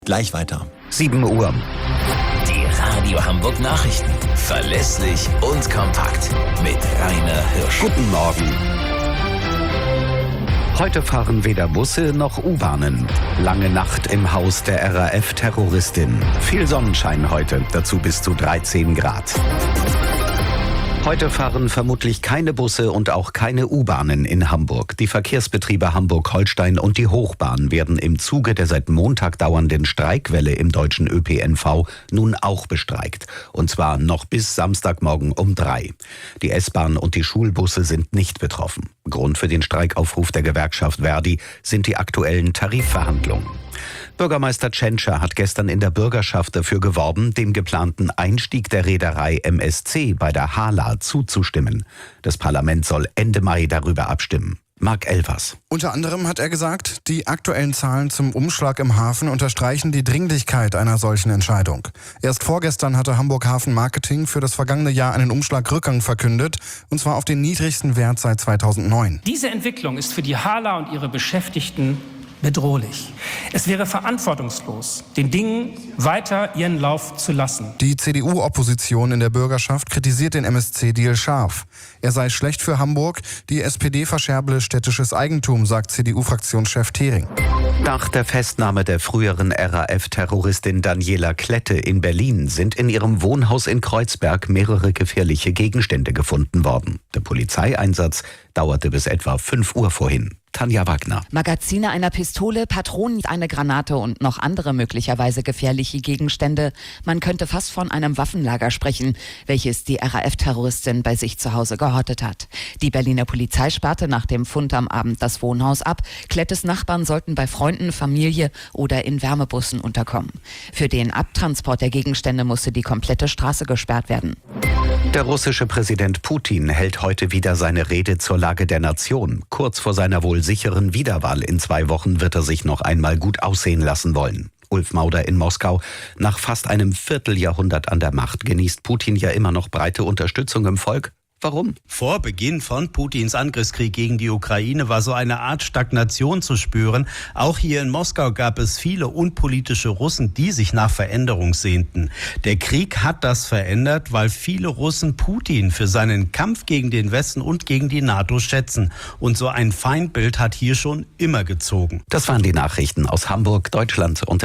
Gleich weiter. 7 Uhr. Die Radio Hamburg Nachrichten. Verlässlich und kompakt. Mit Rainer Hirsch. Guten Morgen. Heute fahren weder Busse noch U-Bahnen. Lange Nacht im Haus der RAF-Terroristin. Viel Sonnenschein heute, dazu bis zu 13 Grad. Heute fahren vermutlich keine Busse und auch keine U-Bahnen in Hamburg. Die Verkehrsbetriebe Hamburg-Holstein und die Hochbahn werden im Zuge der seit Montag dauernden Streikwelle im deutschen ÖPNV nun auch bestreikt. Und zwar noch bis Samstagmorgen um 3. Die S-Bahn und die Schulbusse sind nicht betroffen. Grund für den Streikaufruf der Gewerkschaft Verdi sind die aktuellen Tarifverhandlungen. Bürgermeister Tschentscher hat gestern in der Bürgerschaft dafür geworben, dem geplanten Einstieg der Reederei MSC bei der HHLA zuzustimmen. Das Parlament soll Ende Mai darüber abstimmen. Marc Elvers. Unter anderem hat er gesagt, die aktuellen Zahlen zum Umschlag im Hafen unterstreichen die Dringlichkeit einer solchen Entscheidung. Erst vorgestern hatte Hamburg Hafen Marketing für das vergangene Jahr einen Umschlagrückgang verkündet, und zwar auf den niedrigsten Wert seit 2009. Diese Entwicklung ist für die HHLA und ihre Beschäftigten bedrohlich. Es wäre verantwortungslos, den Dingen weiter ihren Lauf zu lassen. Die CDU-Opposition in der Bürgerschaft kritisiert den MSC-Deal scharf. Er sei schlecht für Hamburg, die SPD verscherble städtisches Eigentum, sagt CDU-Fraktionschef Thering. Nach der Festnahme der früheren RAF-Terroristin Daniela Klette in Berlin sind in ihrem Wohnhaus in Kreuzberg mehrere gefährliche Gegenstände gefunden worden. Der Polizeieinsatz dauerte bis etwa 5 Uhr vorhin. Tanja Wagner. Magazine einer Pistole, Patronen, eine Granate und noch andere möglicherweise gefährliche Gegenstände. Man könnte fast von einem Waffenlager sprechen, welches die RAF-Terroristin bei sich zu Hause gehortet hat. Die Berliner Polizei sperrte nach dem Fund am Abend das Wohnhaus ab. Klettes Nachbarn sollten bei Freunden, Familie oder in Wärmebussen unterkommen. Für den Abtransport der Gegenstände musste die komplette Straße gesperrt werden. Der russische Präsident Putin hält heute wieder seine Rede zur Lage der Nation. Kurz vor seiner wohl sicheren Wiederwahl in 2 Wochen wird er sich noch einmal gut aussehen lassen wollen. Ulf Mauder in Moskau. Nach fast einem Vierteljahrhundert an der Macht genießt Putin ja immer noch breite Unterstützung im Volk. Warum? Vor Beginn von Putins Angriffskrieg gegen die Ukraine war so eine Art Stagnation zu spüren. Auch hier in Moskau gab es viele unpolitische Russen, die sich nach Veränderung sehnten. Der Krieg hat das verändert, weil viele Russen Putin für seinen Kampf gegen den Westen und gegen die NATO schätzen. Und so ein Feindbild hat hier schon immer gezogen. Das waren die Nachrichten aus Hamburg, Deutschland und